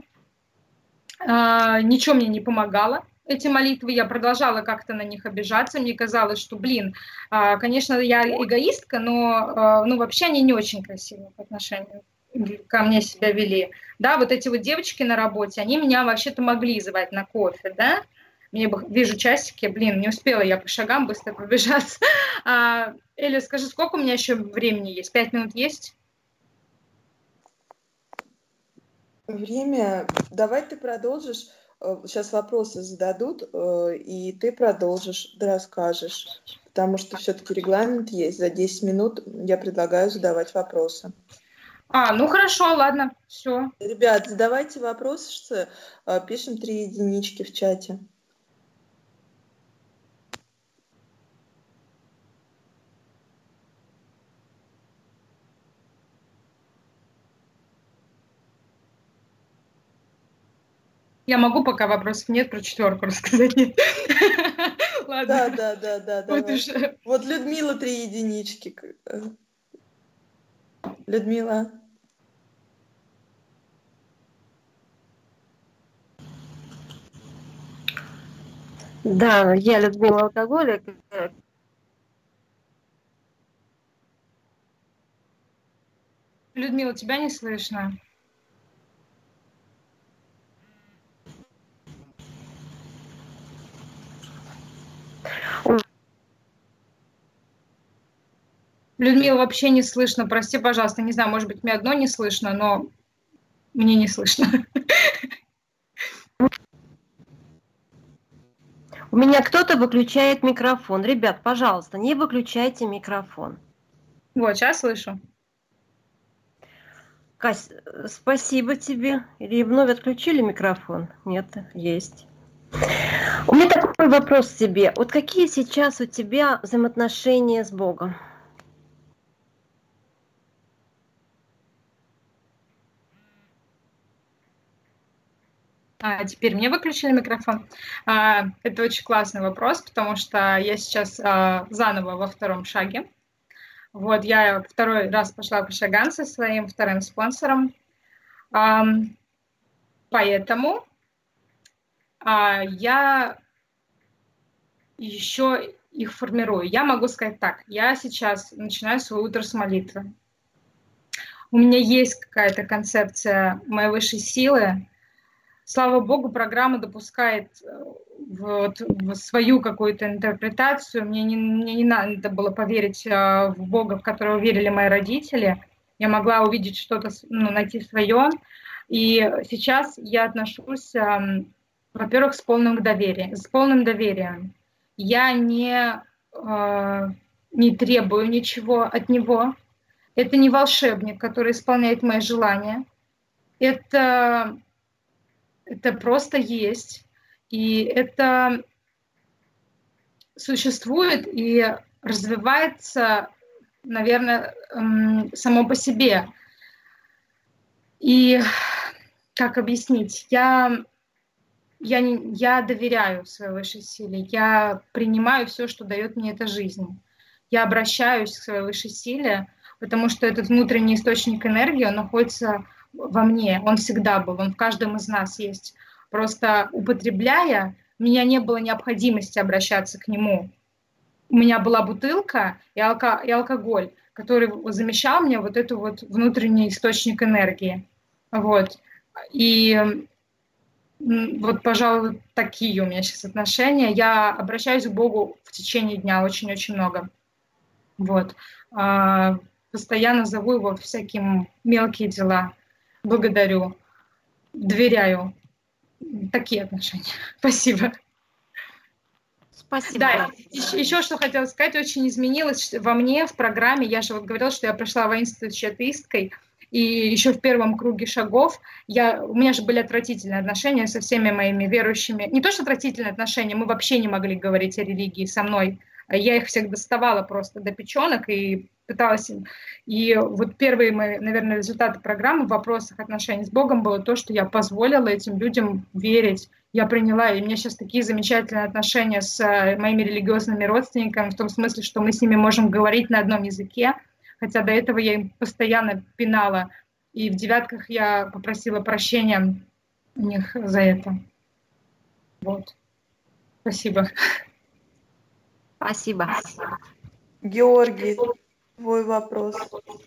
Ничего мне не помогало. Эти молитвы, я продолжала как-то на них обижаться. Мне казалось, что, блин, конечно, я эгоистка, но ну, вообще они не очень красиво по отношению ко мне себя вели. Да, вот эти вот девочки на работе, они меня вообще-то могли звать на кофе, да. Мне бы, вижу часики, блин, не успела я по шагам быстро пробежаться. Эля, скажи, сколько у меня еще времени есть? 5 минут есть? Время. Давай ты продолжишь. Сейчас вопросы зададут, и ты продолжишь, ты расскажешь. Потому что все-таки регламент есть. За 10 минут я предлагаю задавать вопросы. Ну хорошо, ладно, все. Ребят, задавайте вопросы, пишем 3 единички в чате. Я могу, пока вопросов нет, про 4-ку рассказать? Нет. Да, Ладно. Вот давай. уже. Вот Людмила 3 единички. Людмила. Да, я Людмила алкоголик. Людмила, тебя не слышно. Людмила, вообще не слышно. Прости, пожалуйста. Не знаю, может быть, мне одно не слышно, но мне не слышно. У меня кто-то выключает микрофон. Ребят, пожалуйста, не выключайте микрофон. Вот, сейчас слышу. Кась, спасибо тебе. Или вновь отключили микрофон? Нет, есть. У меня такой вопрос к тебе. Вот какие сейчас у тебя взаимоотношения с Богом? Теперь мне выключили микрофон. Это очень классный вопрос, потому что я сейчас заново во втором шаге. Вот, я второй раз пошла по шагам со своим вторым спонсором. Поэтому я еще их формирую. Я могу сказать так. Я сейчас начинаю свое утро с молитвы. У меня есть какая-то концепция моей высшей силы. Слава Богу, программа допускает в свою какую-то интерпретацию. Мне не надо было поверить в Бога, в которого верили мои родители. Я могла увидеть что-то, найти свое. И сейчас я отношусь, во-первых, с полным доверием. Я не требую ничего от него. Это не волшебник, который исполняет мои желания. Это просто есть. И это существует и развивается, наверное, само по себе. И как объяснить? Я доверяю своей высшей силе. Я принимаю все, что дает мне эта жизнь. Я обращаюсь к своей высшей силе, потому что этот внутренний источник энергии, он находится во мне. Он всегда был, он в каждом из нас есть. Просто употребляя, у меня не было необходимости обращаться к нему. У меня была бутылка и алкоголь, который замещал мне вот этот вот внутренний источник энергии. Вот. И вот, пожалуй, такие у меня сейчас отношения. Я обращаюсь к Богу в течение дня очень-очень много. Вот. Постоянно зову его в всякие мелкие дела. Благодарю, доверяю. Такие отношения. Спасибо. Спасибо. Да, еще что хотела сказать, очень изменилось во мне в программе. Я же вот говорила, что я прошла воинствующей атеисткой, и еще в первом круге шагов у меня же были отвратительные отношения со всеми моими верующими. Не то, что отвратительные отношения, мы вообще не могли говорить о религии со мной. Я их всех доставала просто до печенок и пыталась... И вот первые мои, наверное, результаты программы в вопросах отношений с Богом было то, что я позволила этим людям верить. Я приняла, и у меня сейчас такие замечательные отношения с моими религиозными родственниками, в том смысле, что мы с ними можем говорить на одном языке, хотя до этого я им постоянно пинала. И в девятках я попросила прощения у них за это. Вот. Спасибо. Спасибо. Георгий, твой вопрос.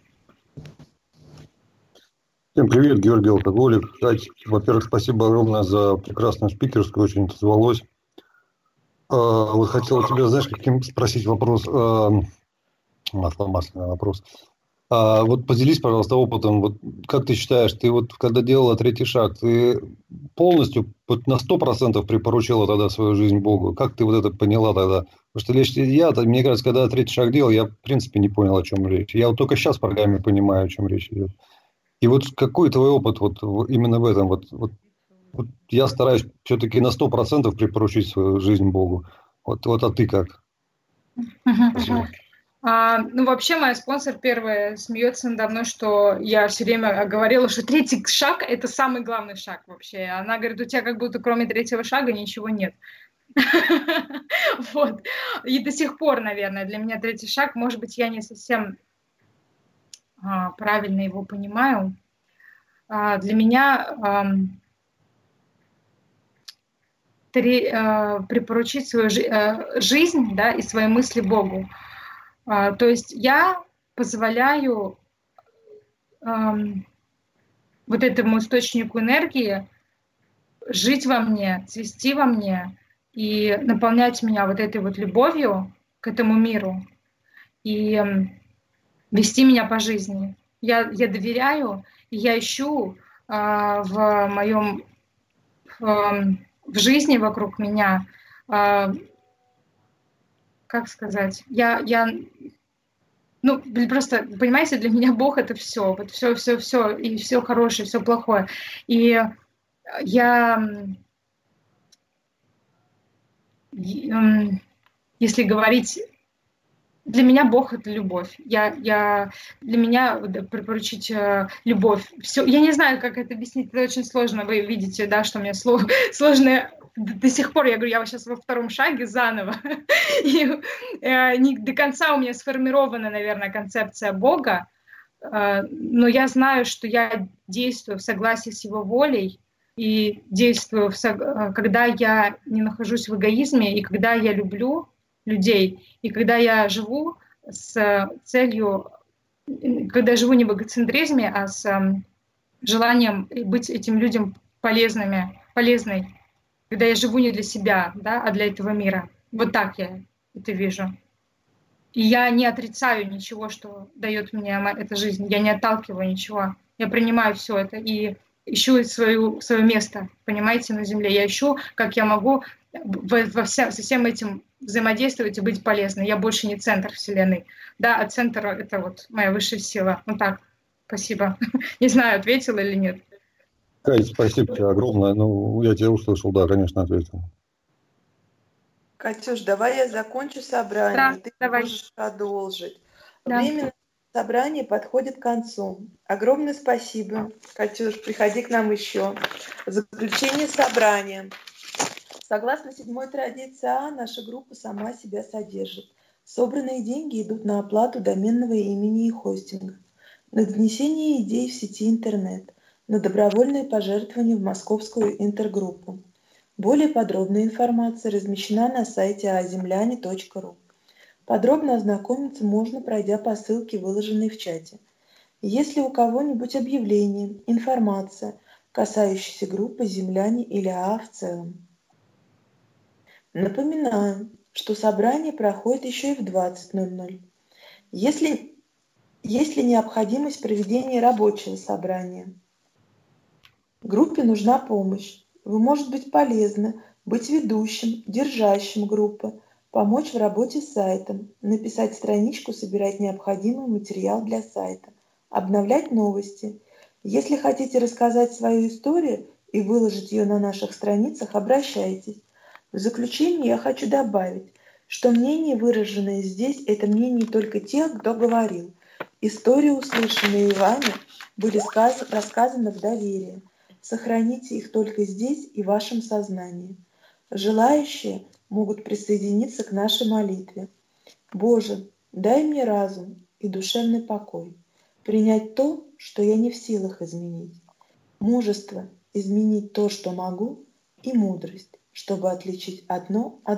Всем привет, Георгий Алкоголик. Кать, во-первых, спасибо огромное за прекрасную спикерскую, очень отозвалось. Вот хотел тебя, знаешь, каким спросить вопрос, масляный вопрос. Вот поделись, пожалуйста, опытом. Вот как ты считаешь, ты вот когда делала третий шаг, ты полностью на 100% припоручила тогда свою жизнь Богу? Как ты вот это поняла тогда? Потому что лично я, мне кажется, когда третий шаг делал, я в принципе не понял, о чем речь. Я вот только сейчас в программе понимаю, о чем речь идет. И вот какой твой опыт вот именно в этом? Вот я стараюсь все-таки на 100% припоручить свою жизнь Богу. Вот, а ты как? Спасибо. Вообще, моя спонсор первая смеется надо мной, что я все время говорила, что третий шаг – это самый главный шаг вообще. Она говорит, у тебя как будто кроме третьего шага ничего нет. Вот. И до сих пор, наверное, для меня третий шаг, может быть, я не совсем правильно его понимаю. Для меня припоручить свою жизнь, да, и свои мысли Богу. То есть я позволяю вот этому источнику энергии жить во мне, цвести во мне и наполнять меня вот этой вот любовью к этому миру. И вести меня по жизни. Я доверяю, и я ищу в моем в жизни вокруг меня, как сказать, ну, просто, понимаете, для меня Бог — это все, вот все, и все хорошее, все плохое. И я, если говорить, для меня Бог — это любовь. Для меня припоручить любовь. Все, я не знаю, как это объяснить, это очень сложно. Вы видите, да, что у меня сложное до сих пор. Я говорю, я сейчас во втором шаге заново. И не до конца у меня сформирована, наверное, концепция Бога, но я знаю, что я действую в согласии с Его волей и действую, когда я не нахожусь в эгоизме, и когда я люблю людей, и когда я живу с целью, когда я живу не в эгоцентризме, а с желанием быть этим людям полезной, когда я живу не для себя, да, а для этого мира. Вот так я это вижу. И я не отрицаю ничего, что дает мне эта жизнь. Я не отталкиваю ничего. Я принимаю все это и ищу свое место, понимаете, на Земле. Я ищу, как я могу со всем этим взаимодействовать и быть полезной. Я больше не центр Вселенной. Да, а центр — это вот моя высшая сила. Вот так. Спасибо. Не знаю, ответила или нет. Кать, спасибо тебе огромное. Ну, я тебя услышал, да, конечно, ответил. Катюш, давай я закончу собрание, Да, и ты давай. можешь продолжить. Да. Время собрания подходит к концу. Огромное спасибо. Катюш, приходи к нам еще. Заключение собрания. Согласно 7-й традиции А, наша группа сама себя содержит. Собранные деньги идут на оплату доменного имени и хостинга, на донесение идей в сети интернет, на добровольные пожертвования в московскую интергруппу. Более подробная информация размещена на сайте azemляне.ru. Подробно ознакомиться можно, пройдя по ссылке, выложенной в чате. Если у кого-нибудь объявление, информация, касающаяся группы «Земляне» или АА в целом. Напоминаю, что собрание проходит еще и в 20:00. Есть ли необходимость проведения рабочего собрания? Группе нужна помощь. Вы можете быть полезны, быть ведущим, держащим группы, помочь в работе с сайтом, написать страничку, собирать необходимый материал для сайта, обновлять новости. Если хотите рассказать свою историю и выложить ее на наших страницах, обращайтесь. В заключение я хочу добавить, что мнение, выраженное здесь, это мнение только тех, кто говорил. Истории, услышанные вами, были рассказаны в доверии. Сохраните их только здесь и в вашем сознании. Желающие могут присоединиться к нашей молитве. Боже, дай мне разум и душевный покой, принять то, что я не в силах изменить, мужество изменить то, что могу, и мудрость, чтобы отличить одно от